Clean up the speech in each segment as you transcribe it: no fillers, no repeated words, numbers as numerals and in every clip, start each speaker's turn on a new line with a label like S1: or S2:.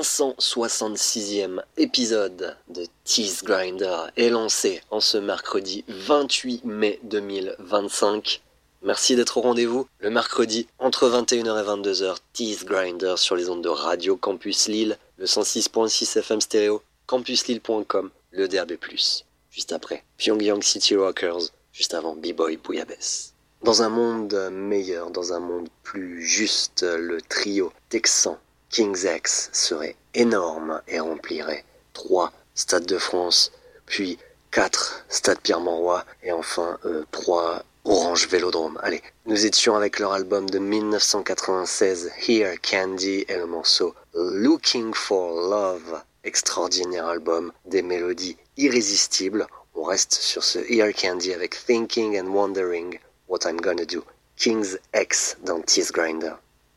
S1: 566e épisode de Tease Grinder est lancé en ce mercredi 28 mai 2025. Merci d'être au rendez-vous le mercredi entre 21h et 22h. Tease Grinder sur les ondes de Radio Campus Lille, le 106.6 FM stéréo, campuslille.com, le DAB+. Juste après, Pyongyang City Rockers, juste avant B-Boy Bouillabaisse. Dans un monde meilleur, dans un monde plus juste, le trio texan King's X serait énorme et remplirait 3 stades de France, puis 4 stades Pierre-Mauroy et enfin 3 Orange Vélodrome. Allez, nous étions avec leur album de 1996, Here Candy, et le morceau Looking for Love. Extraordinaire album, des mélodies irrésistibles. On reste sur ce Here Candy avec Thinking and Wondering What I'm Gonna Do. King's X dans Tease Grinder.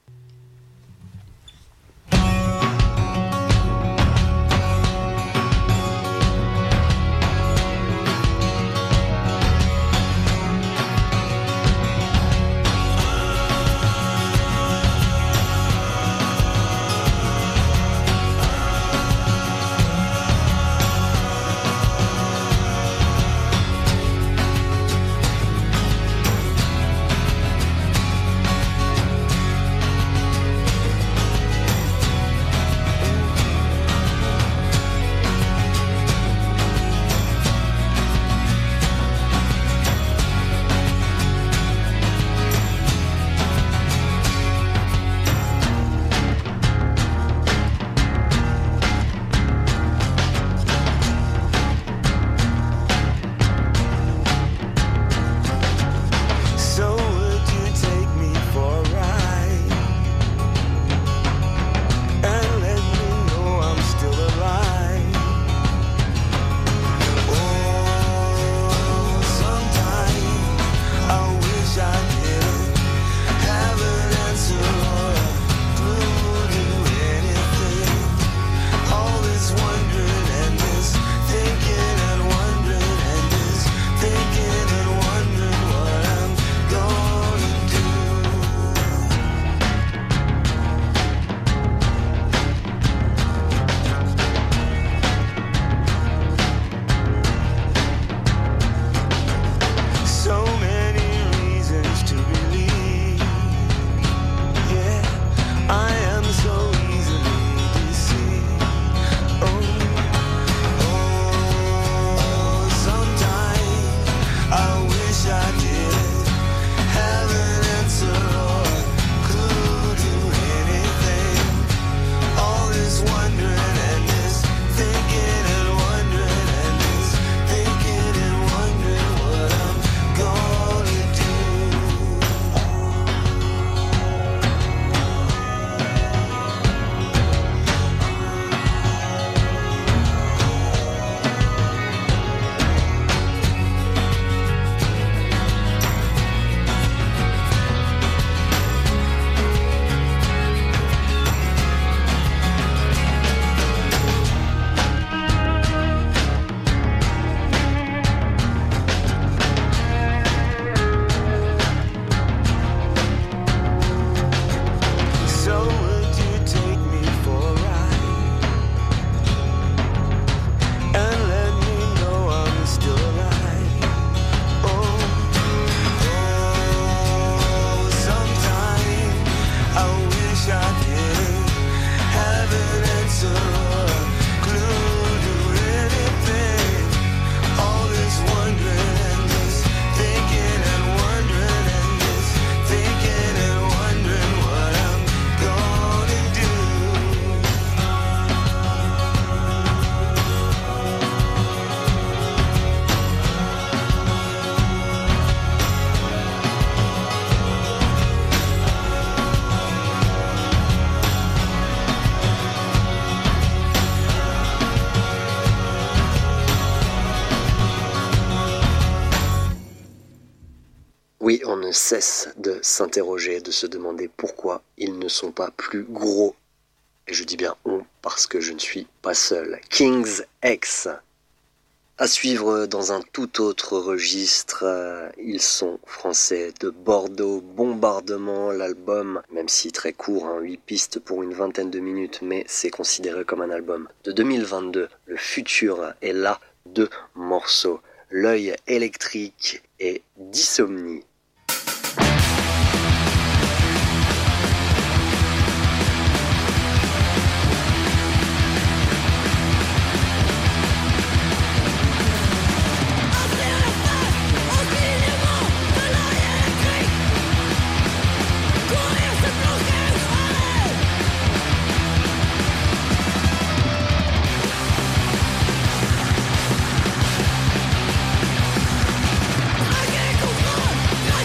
S1: Oui, on ne cesse de s'interroger, de se demander pourquoi ils ne sont pas plus gros. Et je dis bien on, parce que je ne suis pas seul. King's X. À suivre dans un tout autre registre, ils sont français de Bordeaux, Bombardement, l'album, même si très court, 8 pistes pour une vingtaine de minutes, mais c'est considéré comme un album de 2022. Le futur est là, 2 morceaux, L'œil électrique et Dissomnie.
S2: Comprendre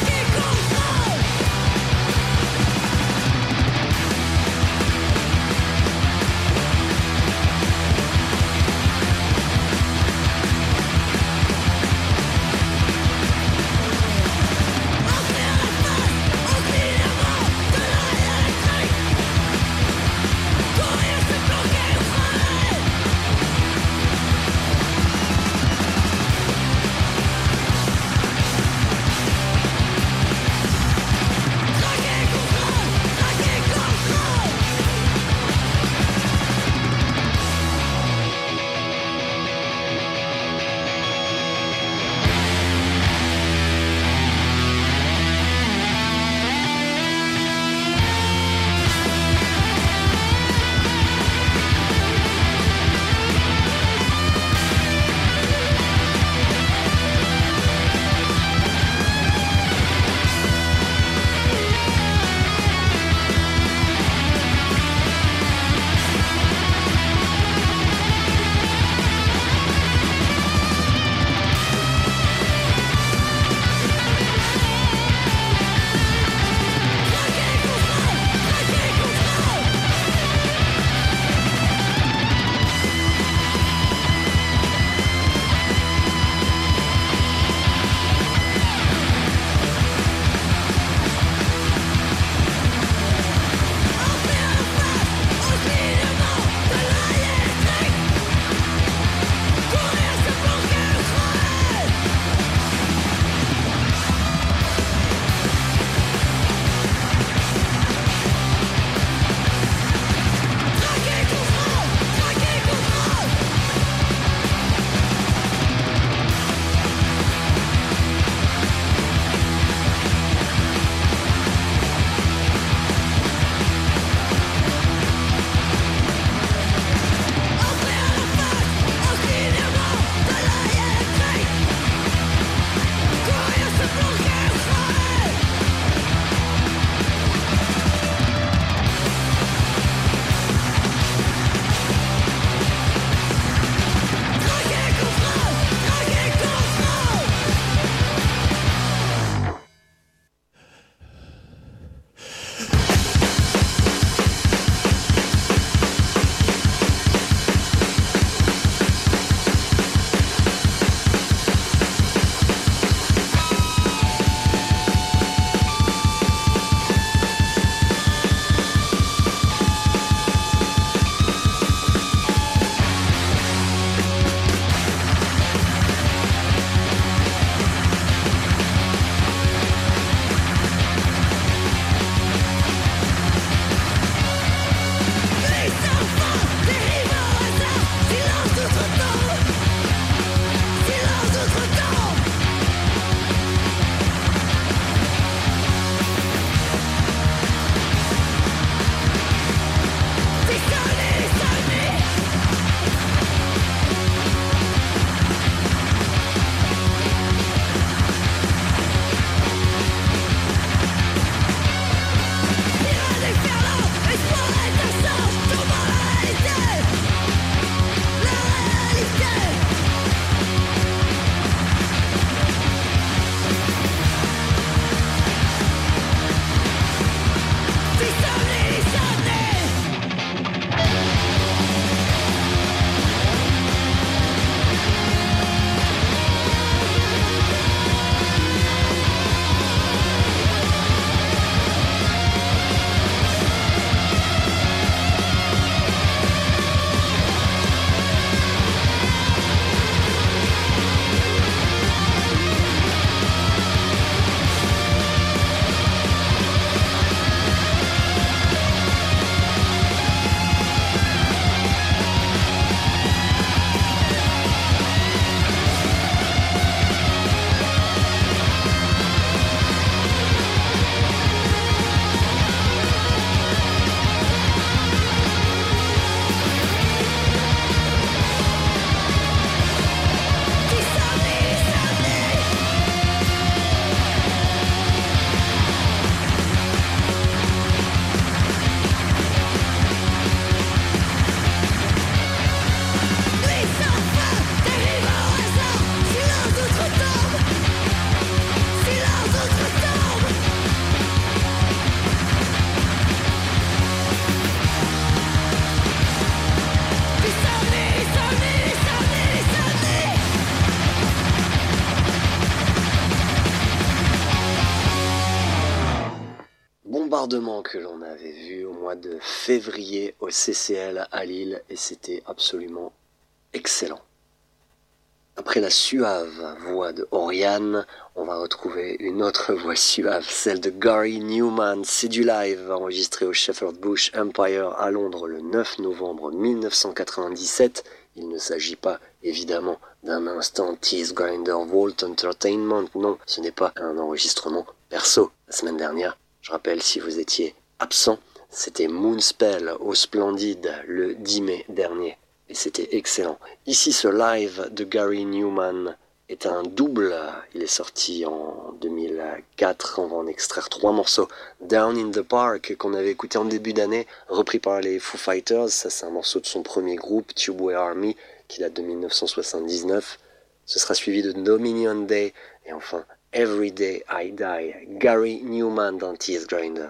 S1: bombardement que l'on avait vu au mois de février au CCL à Lille et c'était absolument excellent. Après la suave voix de Oriane, on va retrouver une autre voix suave, celle de Gary Newman. C'est du live enregistré au Shepherd Bush Empire à Londres le 9 novembre 1997. Il ne s'agit pas évidemment d'un instant Tease Grinder Vault Entertainment, non, ce n'est pas un enregistrement perso. La semaine dernière, je rappelle si vous étiez absent, c'était Moonspell au Splendide le 10 mai dernier. Et c'était excellent. Ici, ce live de Gary Newman est un double. Il est sorti en 2004. On va en extraire 3 morceaux. Down in the Park, qu'on avait écouté en début d'année, repris par les Foo Fighters. Ça, c'est un morceau de son premier groupe, Tubeway Army, qui date de 1979. Ce sera suivi de Dominion Day. Et enfin, Every Day I Die. Gary Newman dans Tease Grinder.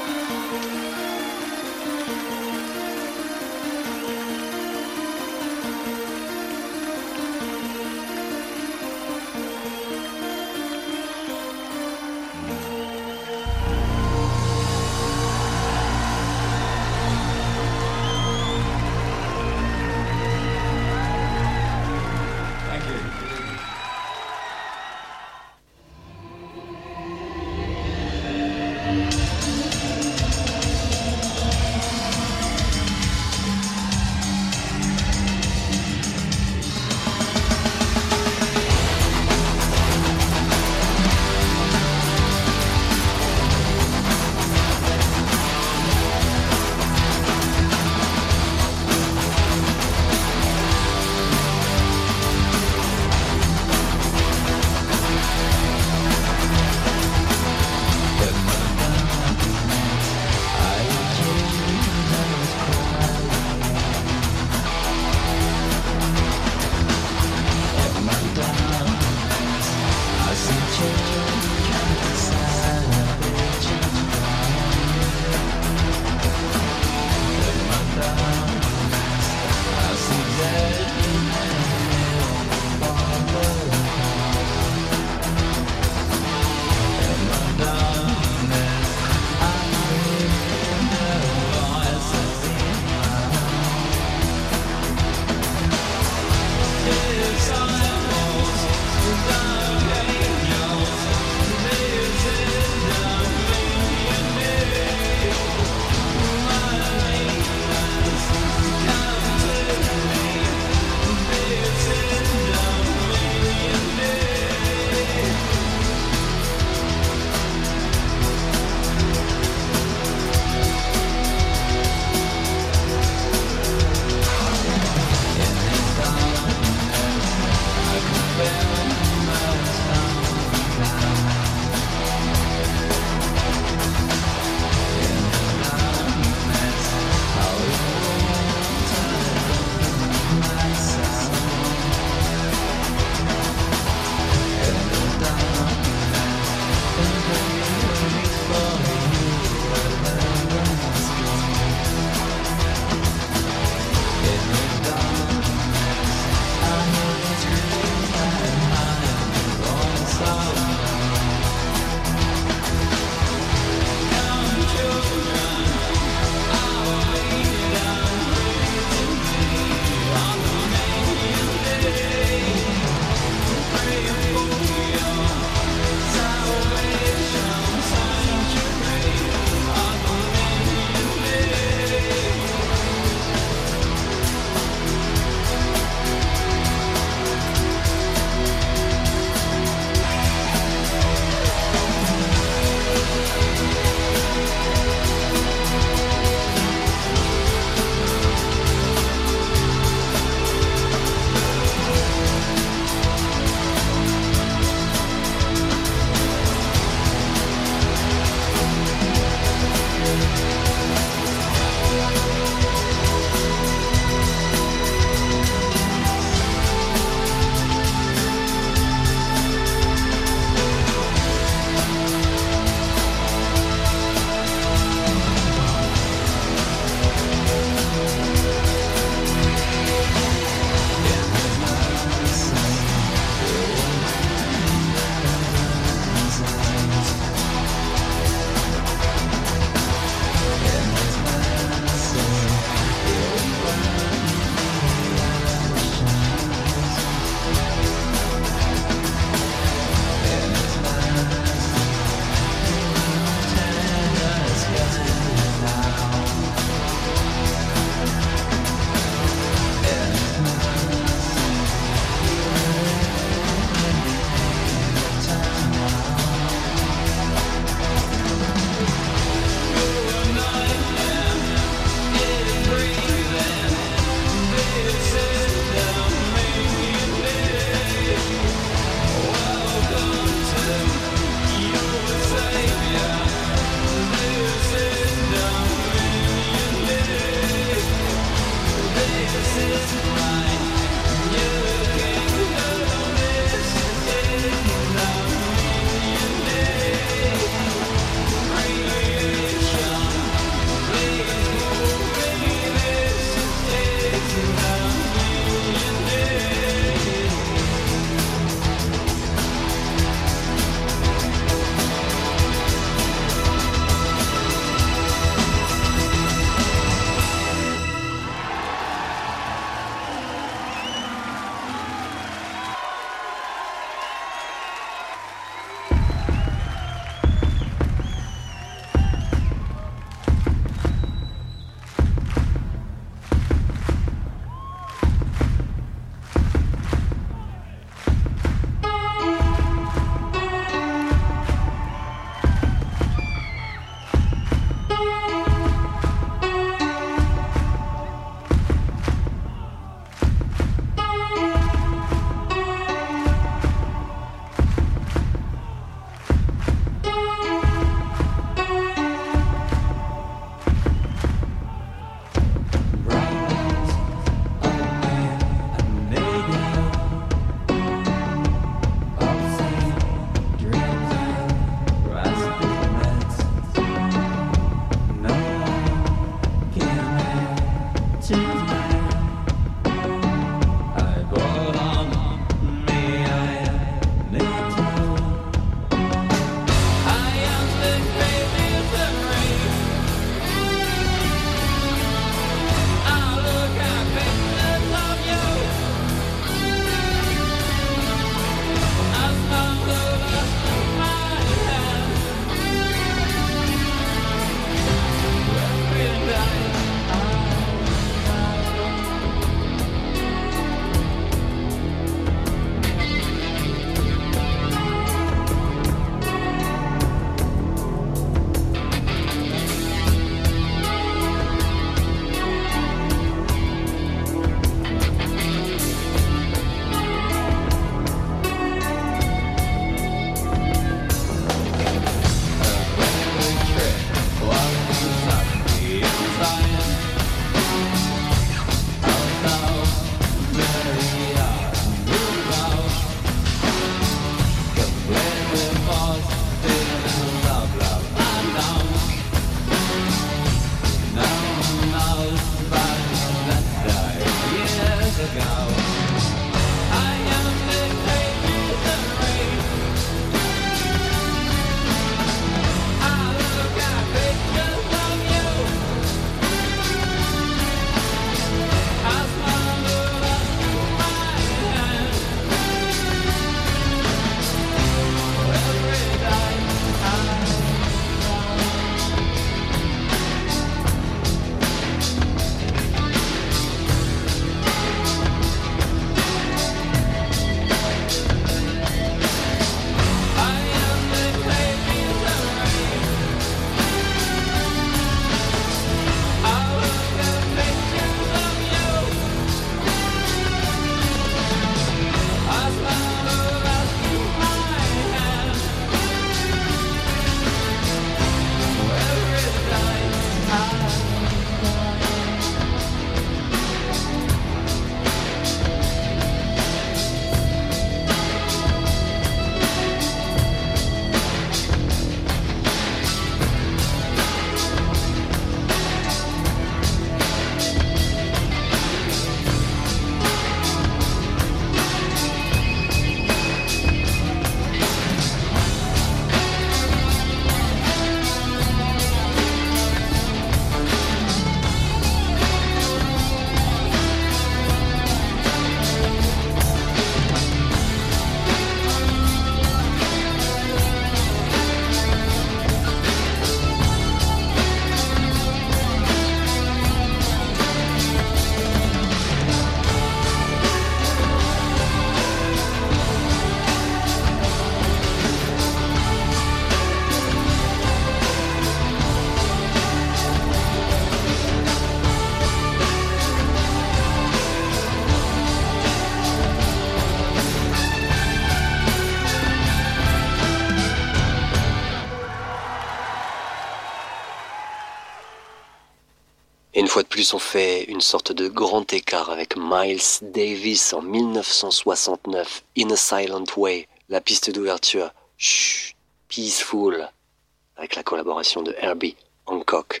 S1: Et une fois de plus, on fait une sorte de grand écart avec Miles Davis en 1969, In a Silent Way, la piste d'ouverture, Shh, Peaceful, avec la collaboration de Herbie Hancock.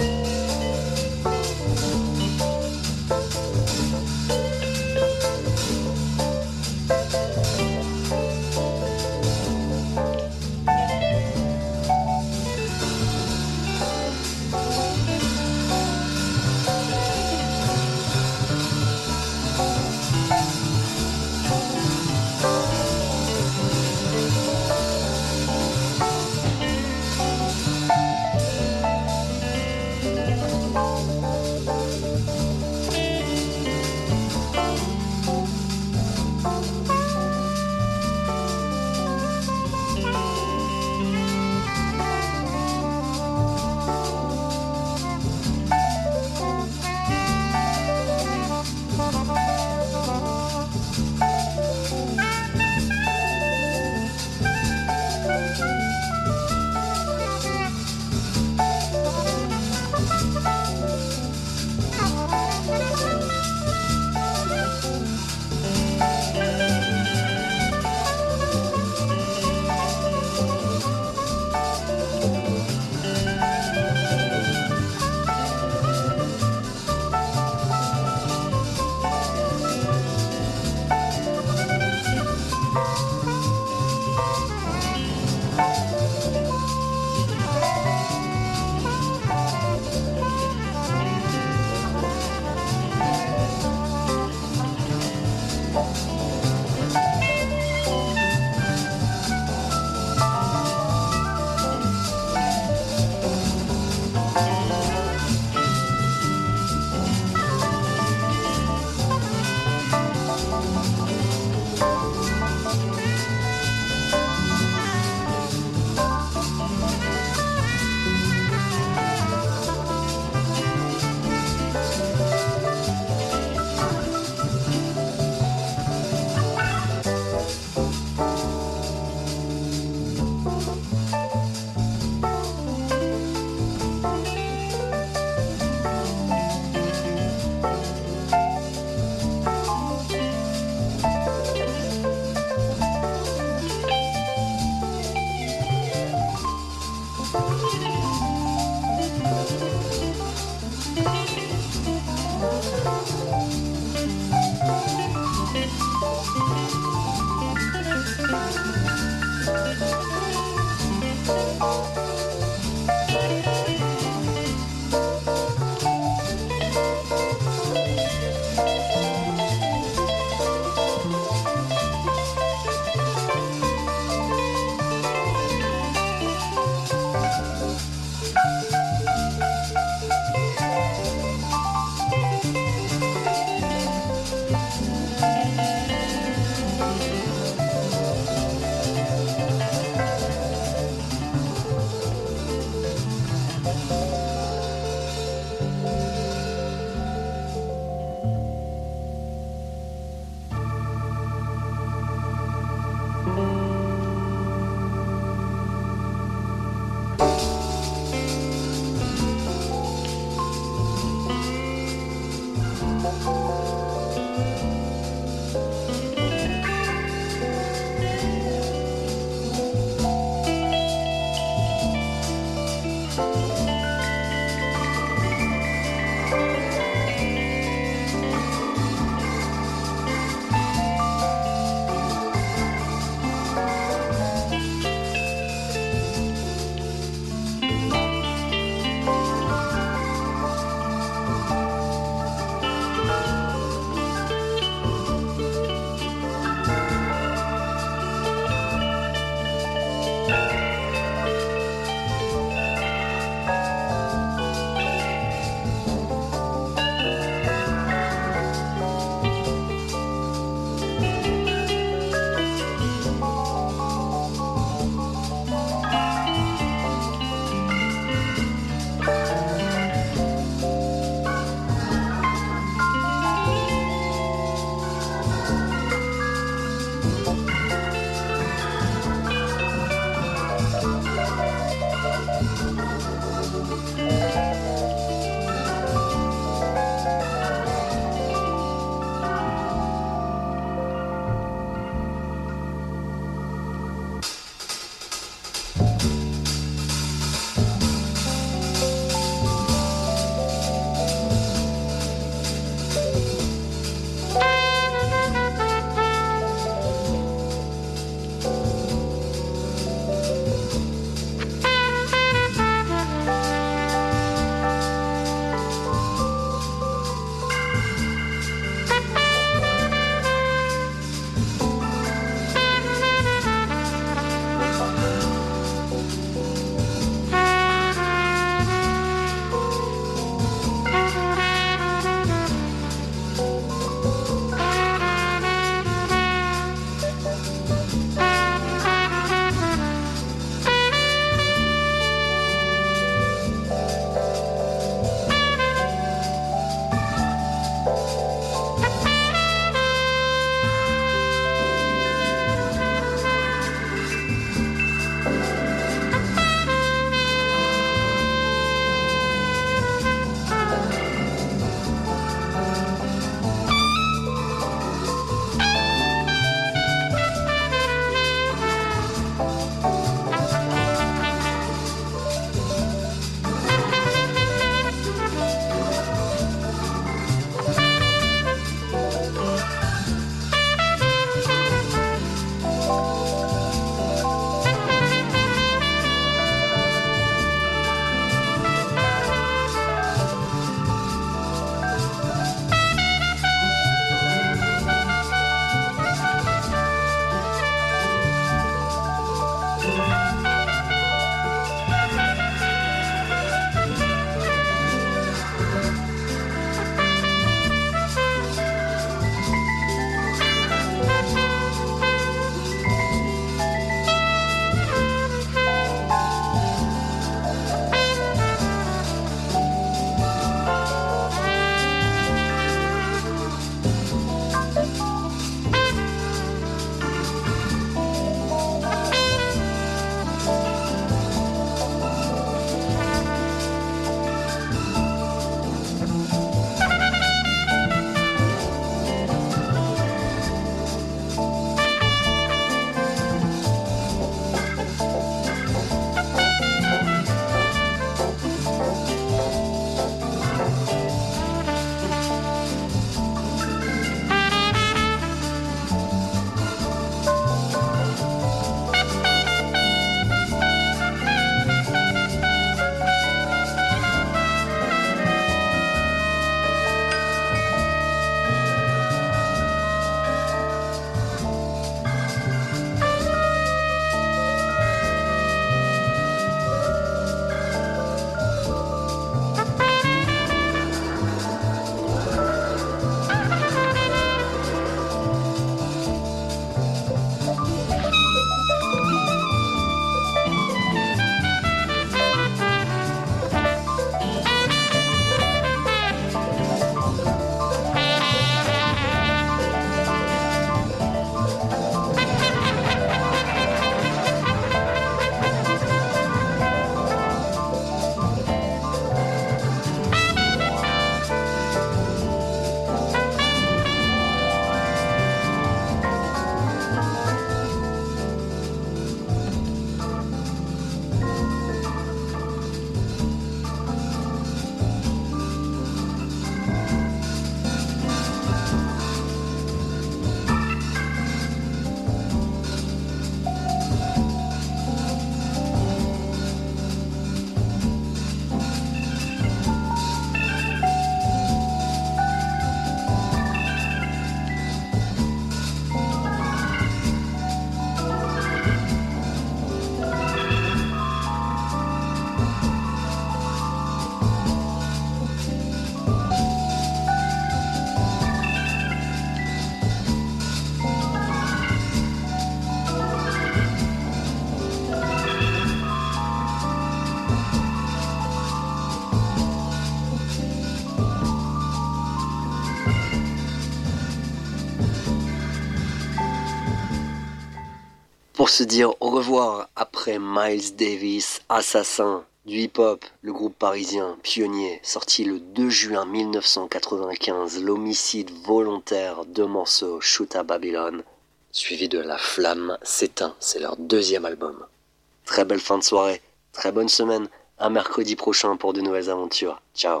S1: Pour se dire au revoir après Miles Davis, Assassin, du hip-hop, le groupe parisien Pionnier, sorti le 2 juin 1995, l'homicide volontaire, 2 morceaux, Shoot à Babylone, suivi de La Flamme s'éteint, c'est leur 2e album. Très belle fin de soirée, très bonne semaine, à mercredi prochain pour de nouvelles aventures. Ciao.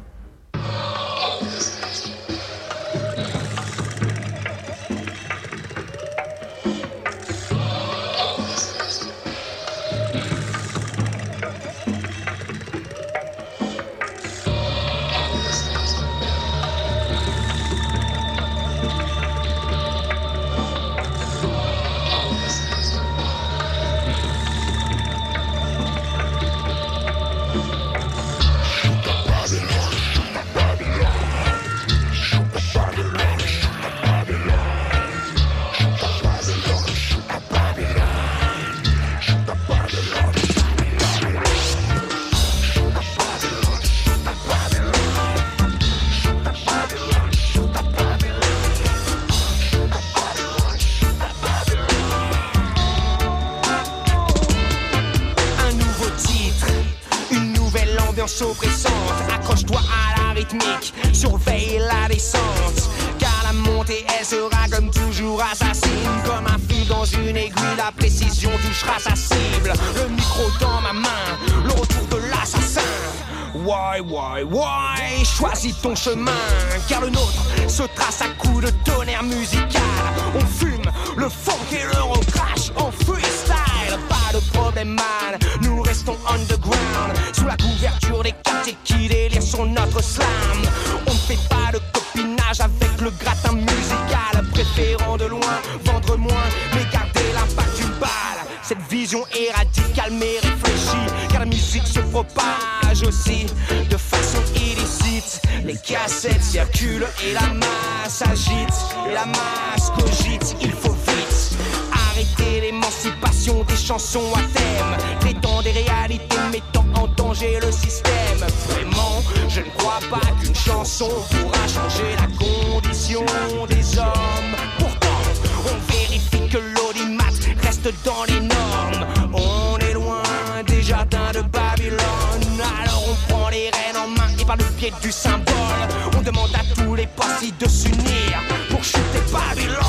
S2: Oppressante, accroche-toi à la rythmique, surveille la descente, car la montée elle sera comme toujours assassine. Comme un fil dans une aiguille, la précision touchera sa cible. Le micro dans ma main, le retour de l'assassin. Why, choisis ton chemin, car le nôtre se trace à coups de tonnerre musical. On fume le funk et le recrache en freestyle. Pas de problème man, nous restons underground, sous la couverture des quartiers qui délirent sur notre slam. On ne fait pas de copinage avec le gratin musical, préférant de loin, vendre moins, mais garder l'impact d'une balle. Cette vision est radicale mais réfléchie, car la musique se propage aussi de façon illicite. Les cassettes circulent et la masse agite, et la masse cogite, il faut vite arrêter l'émancipation des chansons à thème, traitant des réalités mettant en danger le système. Vraiment, je ne crois pas qu'une chanson pourra changer la condition des hommes. Pourtant, on vérifie que l'audimat reste dans les normes. On est loin des jardins de Babylone, alors on prend les rênes en main et par le pied du symbole, on demande à tous les partis de s'unir pour chuter Babylone.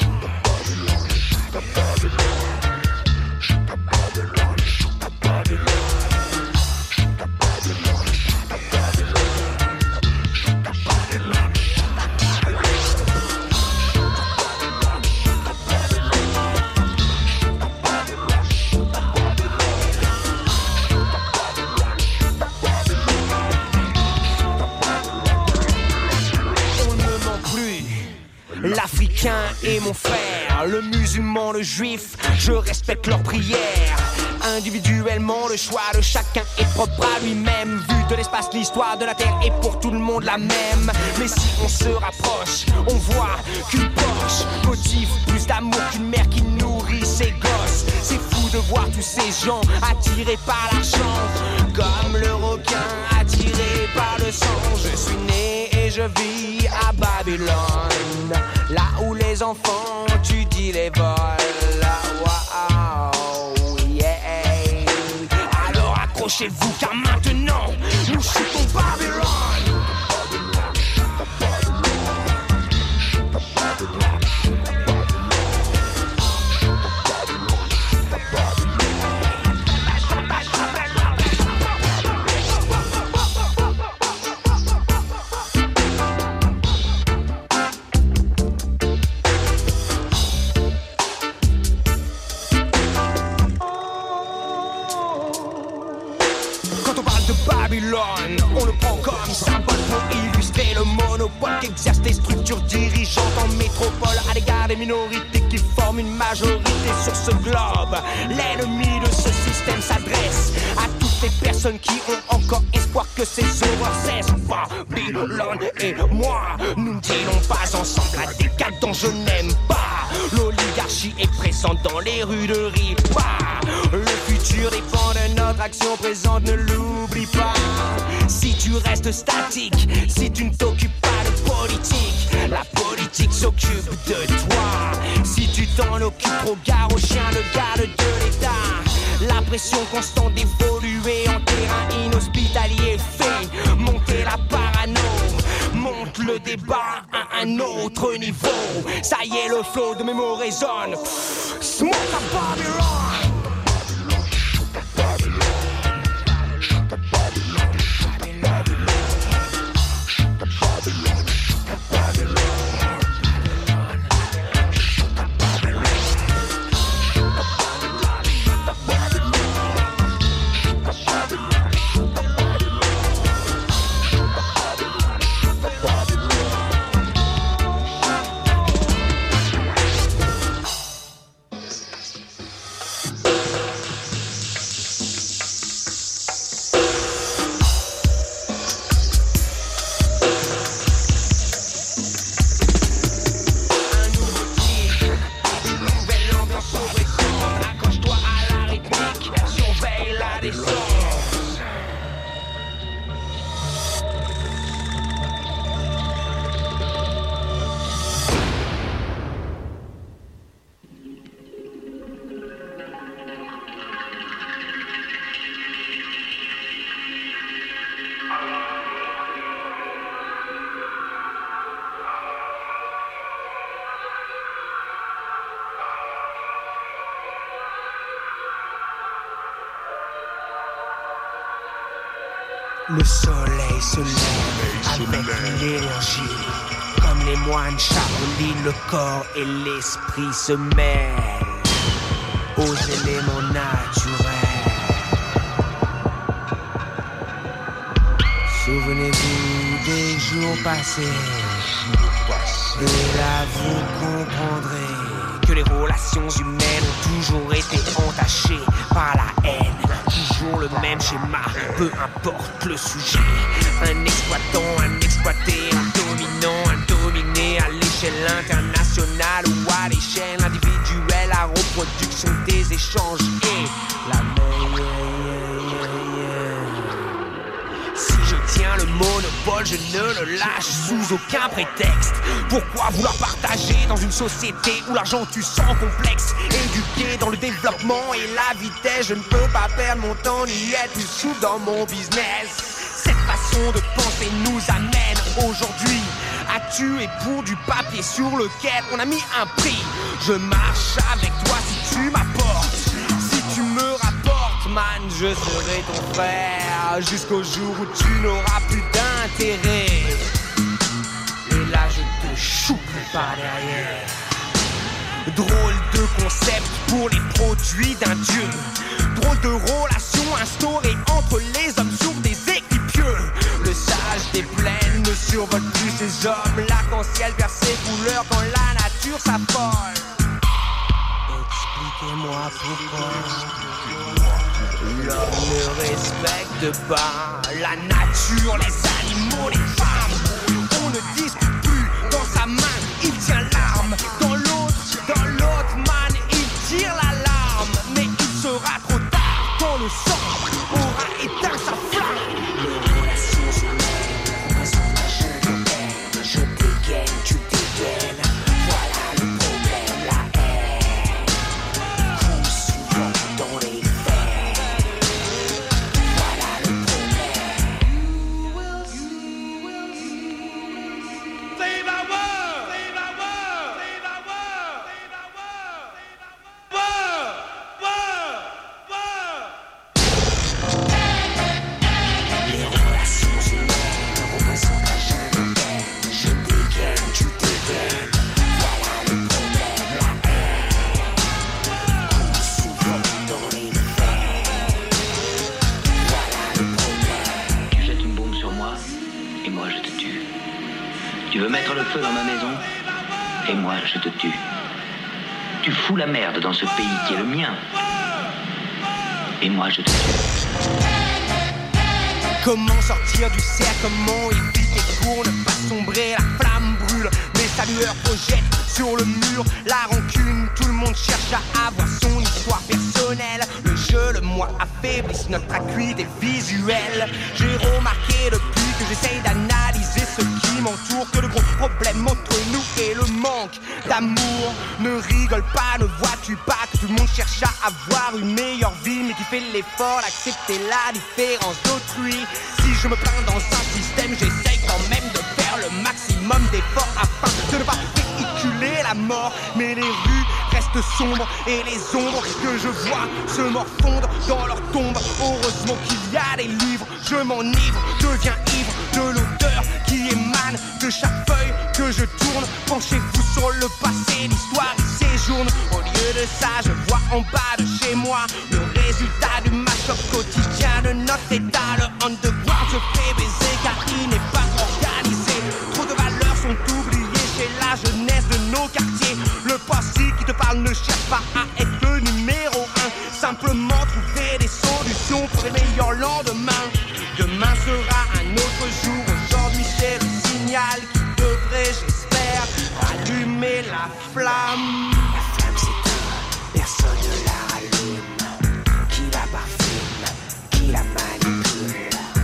S2: L'Africain est mon frère, le musulman, le juif, je respecte leurs prières. Individuellement, le choix de chacun est propre à lui-même. Vu de l'espace, l'histoire de la Terre est pour tout le monde la même. Mais si on se rapproche, on voit qu'une Porsche motive plus d'amour qu'une mère qui nourrit ses gosses. C'est fou de voir tous ces gens attirés par l'argent, comme le requin attiré par le sang. Je suis né et je vis à Babylone, là où les enfants, tu dis les vols. Wow, yeah. Alors accrochez-vous car maintenant, nous shootons Babylone. On le prend comme symbole pour illustrer le monopole qu'exercent les structures dirigeantes en métropole à l'égard des minorités qui forment une majorité sur ce globe. L'ennemi de ce système s'adresse à toutes les personnes qui ont encore espoir que ces horreurs cessent. Babylone et moi, nous ne dînons pas ensemble, la décadence je n'aime pas. L'oligarchie est présente dans les rues de Ripa. Le futur dépend de notre action présente, ne l'oublie pas. Si tu restes statique, si tu ne t'occupes pas de politique, la politique politique s'occupe de toi. Si tu t'en occupes trop, gare au chien, le garde de l'État. La pression constante d'évoluer en terrain inhospitalier fait monter la parano. Monte le débat à un autre niveau. Ça y est, le flow de mes mots résonne. Smoke à Babylon. Le soleil se lève avec l'énergie. Comme les moines Shaolin, le corps et l'esprit se mêlent aux éléments naturels. Souvenez-vous des jours passés, et là vous comprendrez que les relations humaines ont toujours été entachées par la haine. Toujours le même schéma, peu importe le sujet. Un exploitant, un exploité, un dominant, un dominé à l'échelle internationale ou à l'échelle individuelle. La reproduction des échanges et la Si je tiens le monopole, je ne le lâche sous aucun prétexte. Pourquoi vouloir partager dans une société où l'argent tue sans complexe? Éduqué dans le développement et la vitesse, je ne peux pas perdre mon temps ni être plus souple dans mon business. Cette façon de penser nous amène aujourd'hui à tuer pour du papier sur lequel on a mis un prix. Je marche avec toi si tu m'apportes, si tu me rapportes, man, je serai ton frère jusqu'au jour où tu n'auras plus d'intérêt. Et là je te choupe par derrière. Drôle de concept pour les produits d'un dieu. Drôle de relation instaurée entre les hommes sur des équipieux. Le sage des plaines ne survole plus ces hommes. L'arc-en-ciel perd ses couleurs quand la nature s'affole. Expliquez-moi pourquoi l'homme ne respecte pas la nature, les animaux, les femmes. On ne discute plus, dans sa main il tient l'arme. Dans l'autre man il tire l'alarme. Mais il sera trop tard quand le sang aura éteint sa flamme. Les relations humaines sont la jeune haine. Je dégaine, tu dégaines. Voilà le problème, la haine. Coup souvent dans les faits. Voilà le problème. You will see, will see. Save our world, save our world, save our world, save our world, save our world, world, world. Les relations humaines représentent la jeune haine. Je dégaine, tu dégaines. Voilà le problème, la haine. Coup souvent dans les faits. Voilà le problème.
S3: Tu jettes une bombe sur moi, et moi je te tue. Tu veux mettre le feu dans ma maison, et moi je te tue. Tu fous la merde dans ce pays qui est le mien, et moi je te tue.
S2: Comment sortir du cercle, comment éviter les cours, ne pas sombrer, la flamme brûle, mais sa lueur projette sur le mur la rancune. Tout le monde cherche à avoir son histoire personnelle. Le jeu, le moi affaiblissent notre acuité visuelle. J'ai remarqué depuis que j'essaye d'analyser et ceux qui m'entourent que le gros problème entre nous est le manque d'amour. Ne rigole pas, ne vois-tu pas que tout le monde cherche à avoir une meilleure vie, mais qui fait l'effort d'accepter la différence d'autrui. Si je me plains dans un système, j'essaye quand même de faire le maximum d'efforts afin de ne pas véhiculer la mort. Mais les rues restent sombres et les ombres que je vois se morfondent dans leur tombe. Heureusement qu'il y a des livres, je m'enivre, deviens ivre de l'odeur qui émane de chaque feuille que je tourne. Penchez-vous sur le passé, l'histoire y séjourne. Au lieu de ça, je vois en bas de chez moi le résultat du match-up quotidien de notre état. Le underground se fait baiser car il n'est pas organisé. Trop de valeurs sont oubliées chez la jeunesse de nos quartiers. Le passé qui te parle ne cherche pas à être le numéro 1. Simplement trouver des solutions pour des meilleurs lendemains. Demain sera un autre jour. Aujourd'hui c'est le signal qui devrait, j'espère, allumer la flamme.
S4: La flamme s'éteint, personne ne la rallume. Qui la parfume, qui la manipule.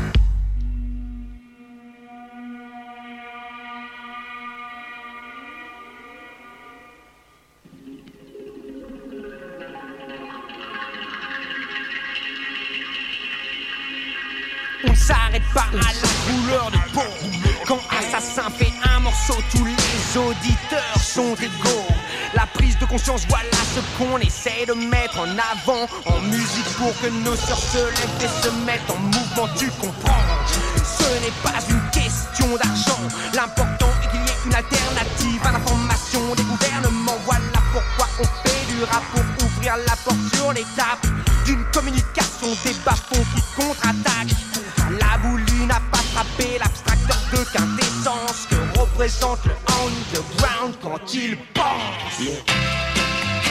S2: On s'arrête pas à la couleur de peau. Quand Assassin fait un morceau, tous les auditeurs sont égaux. La prise de conscience, voilà ce qu'on essaie de mettre en avant en musique pour que nos sœurs se lèvent et se mettent en mouvement, tu comprends. Ce n'est pas une question d'argent, l'important est qu'il y ait une alternative à l'information des gouvernements. Voilà pourquoi on fait du rap pour ouvrir la porte sur les tapes d'une communication des bas-fonds qui contre-attaque. La boulie n'a pas frappé l'abstracteur de quintessence que représente le underground quand il pense.